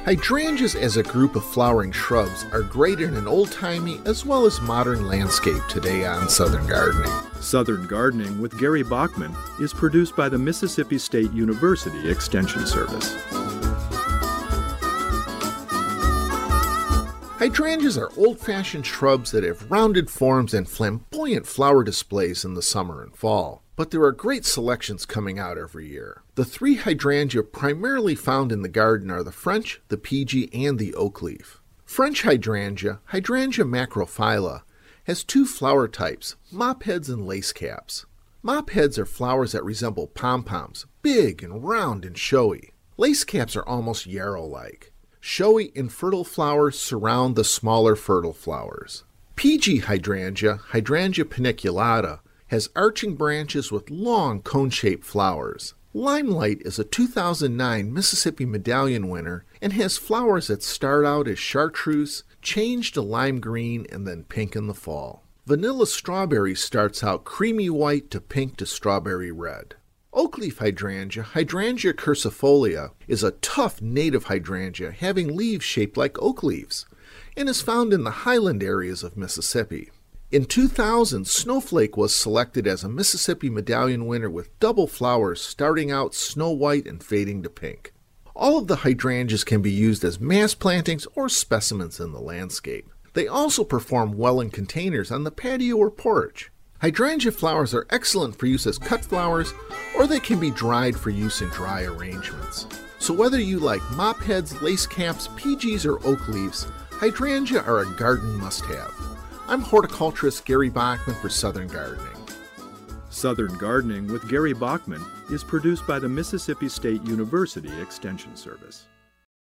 Hydrangeas as a group of flowering shrubs are great in an old-timey as well as modern landscape today on Southern Gardening. Southern Gardening with Gary Bachman is produced by the Mississippi State University Extension Service. Hydrangeas are old-fashioned shrubs that have rounded forms and flamboyant flower displays in the summer and fall. But there are great selections coming out every year. The three hydrangea primarily found in the garden are the French, the PG, and the oak leaf. French hydrangea, Hydrangea macrophylla, has two flower types, mopheads and lace caps. Mopheads are flowers that resemble pom-poms, big and round and showy. Lace caps are almost yarrow-like. Showy, infertile flowers surround the smaller fertile flowers. PG hydrangea, Hydrangea paniculata, has arching branches with long cone-shaped flowers. Limelight is a 2009 Mississippi Medallion winner and has flowers that start out as chartreuse, change to lime green, and then pink in the fall. Vanilla Strawberry starts out creamy white to pink to strawberry red. Oakleaf hydrangea, Hydrangea curcifolia, is a tough native hydrangea having leaves shaped like oak leaves and is found in the highland areas of Mississippi. In 2000, Snowflake was selected as a Mississippi Medallion winner with double flowers starting out snow white and fading to pink. All of the hydrangeas can be used as mass plantings or specimens in the landscape. They also perform well in containers on the patio or porch. Hydrangea flowers are excellent for use as cut flowers, or they can be dried for use in dry arrangements. So whether you like mopheads, lace caps, PGs, or oak leaves, hydrangea are a garden must-have. I'm horticulturist Gary Bachman for Southern Gardening. Southern Gardening with Gary Bachman is produced by the Mississippi State University Extension Service.